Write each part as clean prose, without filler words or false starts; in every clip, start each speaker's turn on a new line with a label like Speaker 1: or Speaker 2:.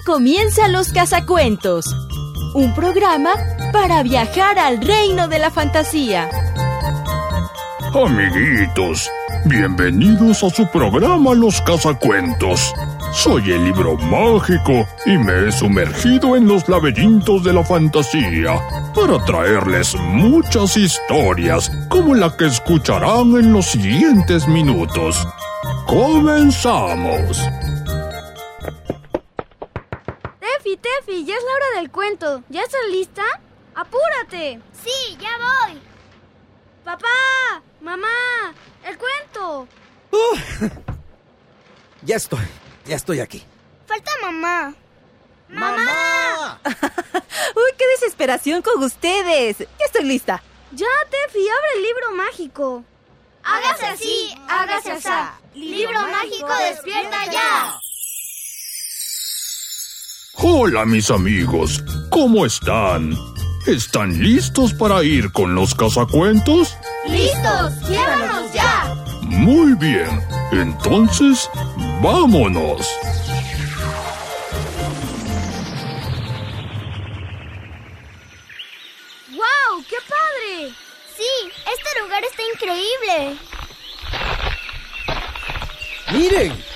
Speaker 1: comienza Los Cazacuentos, un programa para viajar al reino de la fantasía.
Speaker 2: Amiguitos, bienvenidos a su programa Los Cazacuentos. Soy el libro mágico y me he sumergido en los laberintos de la fantasía para traerles muchas historias como la que escucharán en los siguientes minutos. ¡Comenzamos!
Speaker 3: Tefi, ya es la hora del cuento. ¿Ya estás lista? ¡Apúrate!
Speaker 4: Sí, ya voy.
Speaker 3: ¡Papá! ¡Mamá! ¡El cuento!
Speaker 5: Ya estoy aquí.
Speaker 4: Falta mamá.
Speaker 3: ¡Mamá!
Speaker 6: ¡Uy, qué desesperación con ustedes! Ya estoy lista.
Speaker 3: Ya, Tefi, abre el libro mágico.
Speaker 4: Hágase así, hágase asá. Libro mágico despierta ya.
Speaker 2: Hola mis amigos, ¿cómo están? ¿Están listos para ir con los cazacuentos?
Speaker 4: ¡Listos! ¡Llévanos ya!
Speaker 2: Muy bien, entonces, ¡vámonos!
Speaker 3: ¡Guau! ¡Qué padre!
Speaker 4: Sí, este lugar está increíble.
Speaker 5: ¡Miren!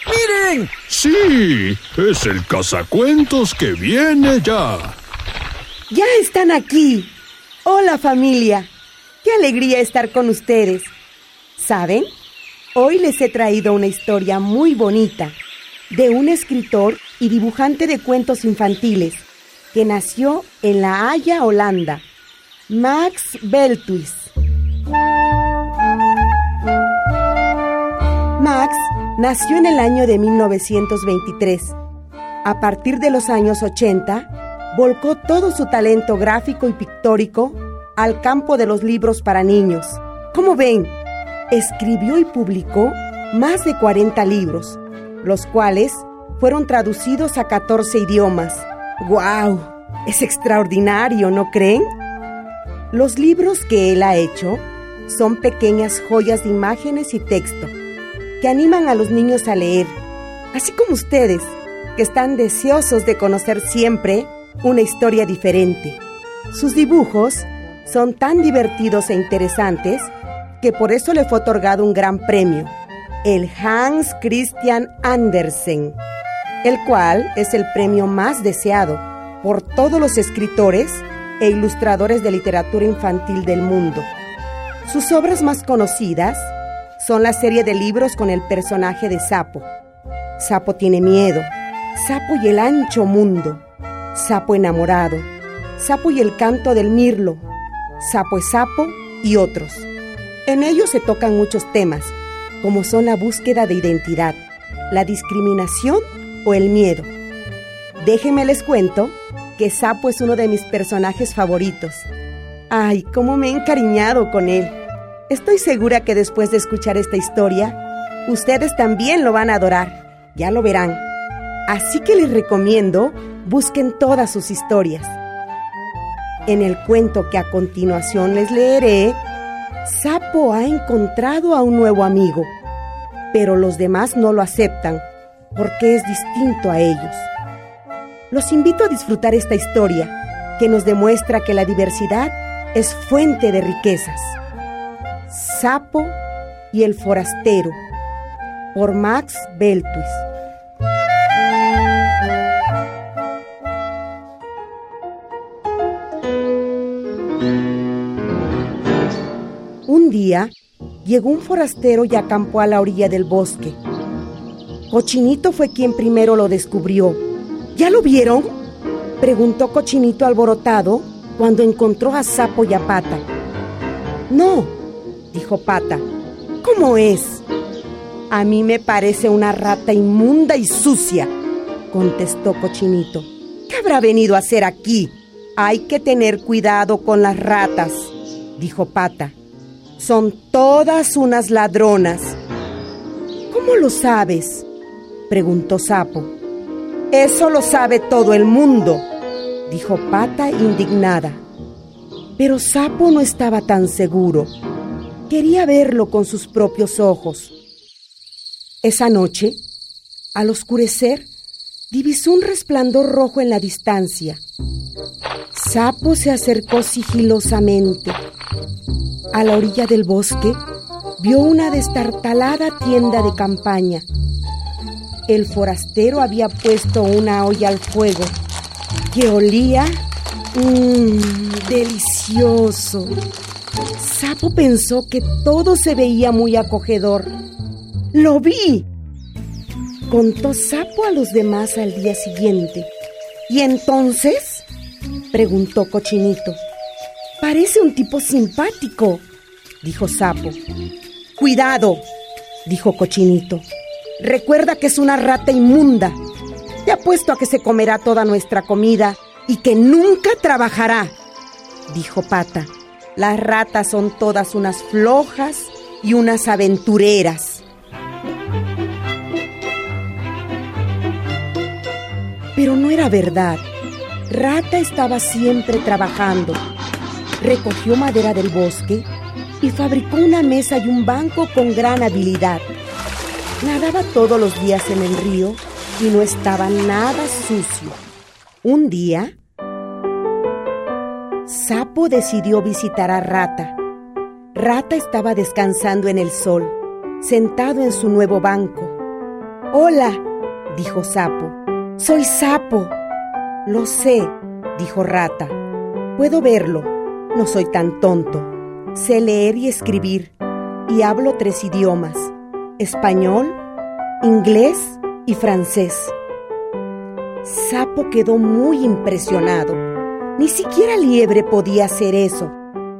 Speaker 2: ¡Sí! ¡Es el cazacuentos que viene ya!
Speaker 7: ¡Ya están aquí! ¡Hola, familia! ¡Qué alegría estar con ustedes! ¿Saben? Hoy les he traído una historia muy bonita de un escritor y dibujante de cuentos infantiles que nació en La Haya, Holanda, Max Beltuis. Max nació en el año de 1923. A partir de los años 80, volcó todo su talento gráfico y pictórico al campo de los libros para niños. Como ven, escribió y publicó más de 40 libros, los cuales fueron traducidos a 14 idiomas. ¡Guau! Es extraordinario, ¿no creen? Los libros que él ha hecho son pequeñas joyas de imágenes y texto que animan a los niños a leer, así como ustedes, que están deseosos de conocer siempre una historia diferente. Sus dibujos son tan divertidos e interesantes que por eso le fue otorgado un gran premio, el Hans Christian Andersen, el cual es el premio más deseado por todos los escritores e ilustradores de literatura infantil del mundo. Sus obras más conocidas son la serie de libros con el personaje de Sapo, Sapo tiene miedo, Sapo y el ancho mundo, Sapo enamorado, Sapo y el canto del mirlo, Sapo es Sapo y otros. En ellos se tocan muchos temas, como son la búsqueda de identidad, la discriminación o el miedo. Déjenme les cuento que Sapo es uno de mis personajes favoritos. ¡Ay, cómo me he encariñado con él! Estoy segura que después de escuchar esta historia, ustedes también lo van a adorar. Ya lo verán. Así que les recomiendo, busquen todas sus historias. En el cuento que a continuación les leeré, Sapo ha encontrado a un nuevo amigo, pero los demás no lo aceptan porque es distinto a ellos. Los invito a disfrutar esta historia que nos demuestra que la diversidad es fuente de riquezas. Sapo y el forastero, por Max Beltuis. Un día llegó un forastero y acampó a la orilla del bosque. Cochinito fue quien primero lo descubrió. ¿Ya lo vieron?, preguntó Cochinito alborotado cuando encontró a Sapo y a Pata. No, dijo Pata. ¿Cómo es? A mí me parece una rata inmunda y sucia, contestó Cochinito. ¿Qué habrá venido a hacer aquí? Hay que tener cuidado con las ratas, dijo Pata. Son todas unas ladronas. ¿Cómo lo sabes?, preguntó Sapo. Eso lo sabe todo el mundo, dijo Pata indignada. Pero Sapo no estaba tan seguro. Quería verlo con sus propios ojos. Esa noche, al oscurecer, divisó un resplandor rojo en la distancia. Sapo se acercó sigilosamente. A la orilla del bosque vio una destartalada tienda de campaña. El forastero había puesto una olla al fuego que olía delicioso. Sapo pensó que todo se veía muy acogedor. ¡Lo vi!, contó Sapo a los demás al día siguiente. ¿Y entonces?, preguntó Cochinito. Parece un tipo simpático, dijo Sapo. Cuidado, dijo Cochinito. Recuerda que es una rata inmunda. Te apuesto a que se comerá toda nuestra comida y que nunca trabajará, dijo Pata. Las ratas son todas unas flojas y unas aventureras. Pero no era verdad. Rata estaba siempre trabajando. Recogió madera del bosque y fabricó una mesa y un banco con gran habilidad. Nadaba todos los días en el río y no estaba nada sucio. Un día, Sapo decidió visitar a Rata. Rata estaba descansando en el sol, sentado en su nuevo banco. «Hola», dijo Sapo. «Soy Sapo». «Lo sé», dijo Rata. «Puedo verlo. No soy tan tonto. Sé leer y escribir y hablo 3 idiomas: español, inglés y francés». Sapo quedó muy impresionado. Ni siquiera Liebre podía hacer eso.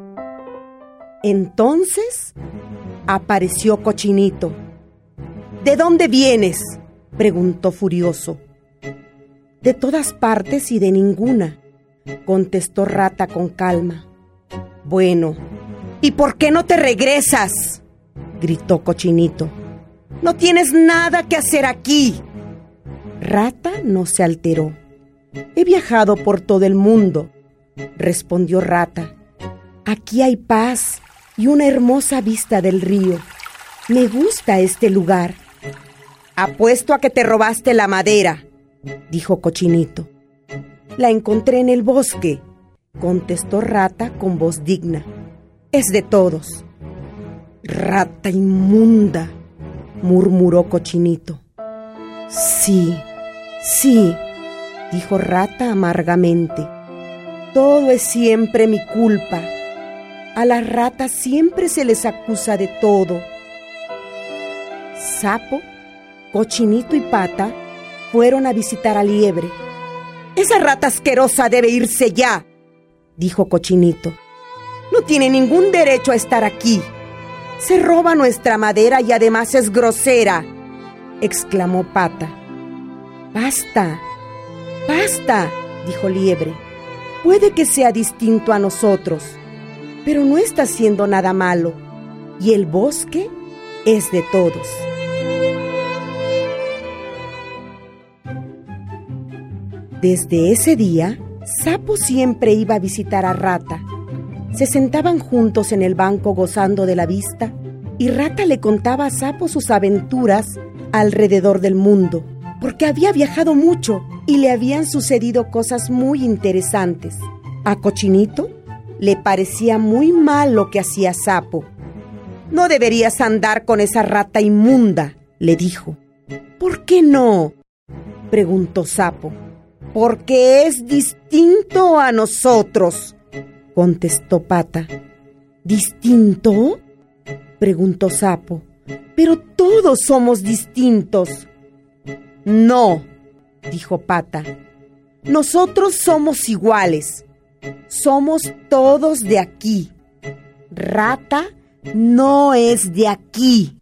Speaker 7: Entonces apareció Cochinito. «¿De dónde vienes?», preguntó furioso. «De todas partes y de ninguna», contestó Rata con calma. «Bueno, ¿y por qué no te regresas?», gritó Cochinito. «No tienes nada que hacer aquí». Rata no se alteró. «He viajado por todo el mundo», respondió Rata. «Aquí hay paz y una hermosa vista del río. Me gusta este lugar». «Apuesto a que te robaste la madera», dijo Cochinito. «La encontré en el bosque», contestó Rata con voz digna. «Es de todos». «Rata inmunda», murmuró Cochinito. Sí, dijo Rata amargamente. «Todo es siempre mi culpa. A las ratas siempre se les acusa de todo». Sapo, Cochinito y Pata fueron a visitar a Liebre. «Esa rata asquerosa debe irse ya», dijo Cochinito. «No tiene ningún derecho a estar aquí. Se roba nuestra madera y además es grosera», exclamó Pata. «Basta, dijo Liebre. «Puede que sea distinto a nosotros, pero no está haciendo nada malo, y el bosque es de todos». Desde ese día, Sapo siempre iba a visitar a Rata. Se sentaban juntos en el banco gozando de la vista, y Rata le contaba a Sapo sus aventuras alrededor del mundo, porque había viajado mucho y le habían sucedido cosas muy interesantes. A Cochinito le parecía muy mal lo que hacía Sapo. «No deberías andar con esa rata inmunda», le dijo. «¿Por qué no?», preguntó Sapo. «Porque es distinto a nosotros», contestó Pata. «¿Distinto?», preguntó Sapo. «Pero todos somos distintos». «No», dijo Pata. «Nosotros somos iguales. Somos todos de aquí. Rata no es de aquí».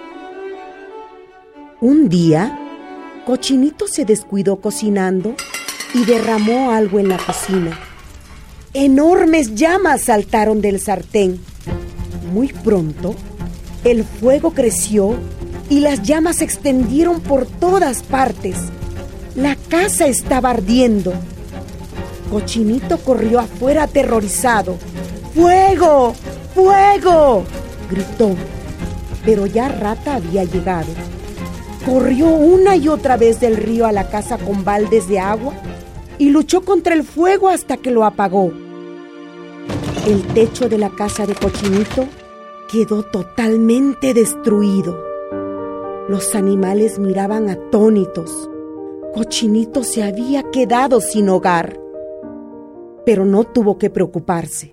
Speaker 7: Un día, Cochinito se descuidó cocinando y derramó algo en la cocina. Enormes llamas saltaron del sartén. Muy pronto, el fuego creció y las llamas se extendieron por todas partes. La casa estaba ardiendo. Cochinito corrió afuera aterrorizado. ¡Fuego! ¡Fuego!, gritó. Pero ya Rata había llegado. corrió una y otra vez del río a la casa con baldes de agua y luchó contra el fuego hasta que lo apagó. El techo de la casa de Cochinito quedó totalmente destruido. Los animales miraban atónitos. Cochinito se había quedado sin hogar, pero no tuvo que preocuparse.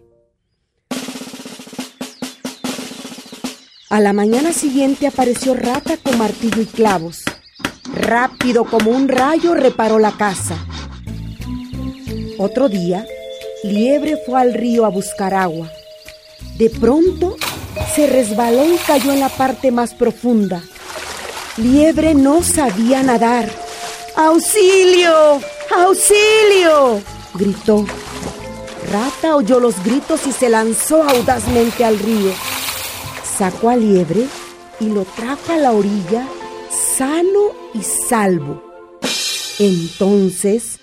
Speaker 7: A la mañana siguiente apareció Rata con martillo y clavos. Rápido como un rayo reparó la casa. Otro día, Liebre fue al río a buscar agua. De pronto, se resbaló y cayó en la parte más profunda. Liebre no sabía nadar. ¡Auxilio! ¡Auxilio!, gritó. Rata oyó los gritos y se lanzó audazmente al río. Sacó a Liebre y lo trajo a la orilla sano y salvo. Entonces,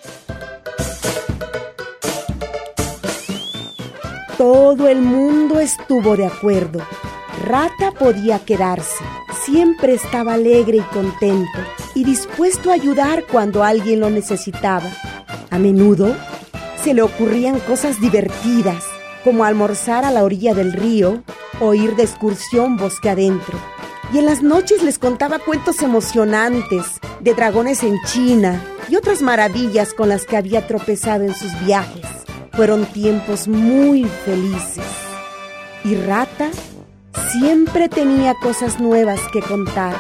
Speaker 7: todo el mundo estuvo de acuerdo. Rata podía quedarse. Siempre estaba alegre y contento y dispuesto a ayudar cuando alguien lo necesitaba. A menudo se le ocurrían cosas divertidas, como almorzar a la orilla del río o ir de excursión bosque adentro. Y en las noches les contaba cuentos emocionantes de dragones en China y otras maravillas con las que había tropezado en sus viajes. Fueron tiempos muy felices. Y Rata siempre tenía cosas nuevas que contar.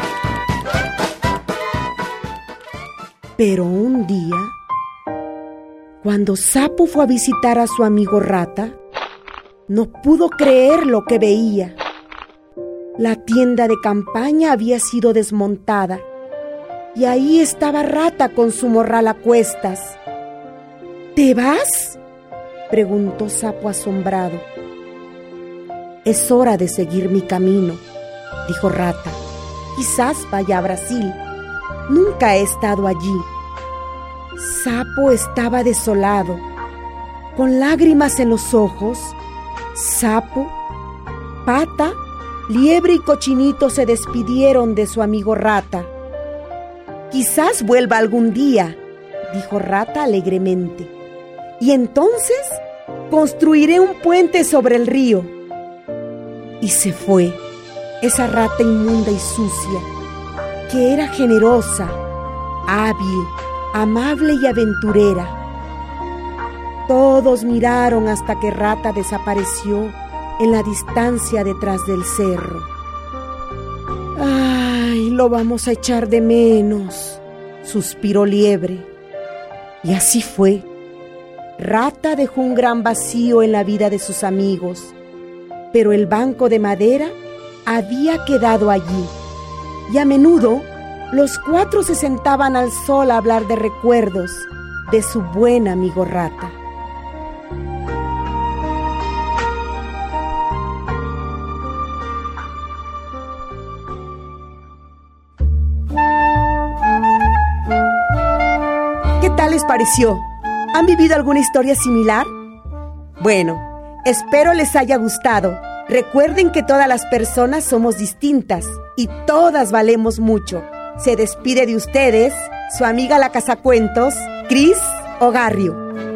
Speaker 7: Pero un día, cuando Sapo fue a visitar a su amigo Rata, no pudo creer lo que veía. La tienda de campaña había sido desmontada y ahí estaba Rata con su morral a cuestas. ¿Te vas?, preguntó Sapo asombrado. Es hora de seguir mi camino, dijo Rata. Quizás vaya a Brasil. Nunca he estado allí. Sapo estaba desolado. Con lágrimas en los ojos, Sapo, Pata, Liebre y Cochinito se despidieron de su amigo Rata. Quizás vuelva algún día, dijo Rata alegremente. Y entonces construiré un puente sobre el río. Y se fue, esa rata inmunda y sucia, que era generosa, hábil, amable y aventurera. Todos miraron hasta que Rata desapareció en la distancia detrás del cerro. ¡Ay, lo vamos a echar de menos!, suspiró Liebre. Y así fue. Rata dejó un gran vacío en la vida de sus amigos, pero el banco de madera había quedado allí. Y a menudo los cuatro se sentaban al sol a hablar de recuerdos de su buen amigo Rata. ¿Qué tal les pareció? ¿Han vivido alguna historia similar? Bueno, espero les haya gustado. Recuerden que todas las personas somos distintas y todas valemos mucho. Se despide de ustedes su amiga la Cazacuentos, Cris Ogarrio.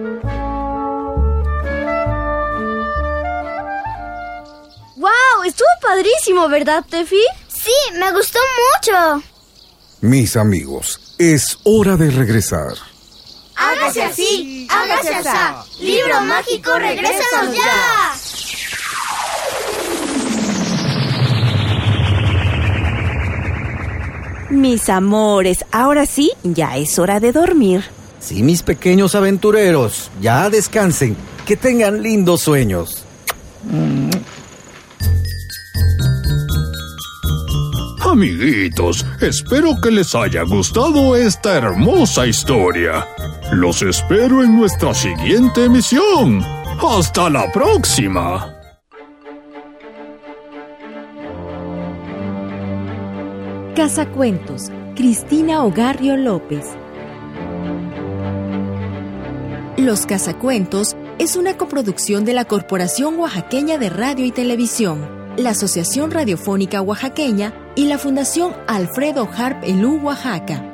Speaker 3: ¡Wow! Estuvo padrísimo, ¿verdad, Tefi?
Speaker 4: Sí, me gustó mucho.
Speaker 8: Mis amigos, es hora de regresar.
Speaker 4: Hágase así, hágase asá. Libro mágico, regrésanos ya.
Speaker 6: Mis amores, ahora sí, ya es hora de dormir.
Speaker 5: Sí, mis pequeños aventureros, ya descansen, que tengan lindos sueños.
Speaker 2: Amiguitos, espero que les haya gustado esta hermosa historia. Los espero en nuestra siguiente emisión. ¡Hasta la próxima!
Speaker 1: Cazacuentos, Cristina Ogarrio López. Los Cazacuentos es una coproducción de la Corporación Oaxaqueña de Radio y Televisión, la Asociación Radiofónica Oaxaqueña y la Fundación Alfredo Harp Elú, Oaxaca.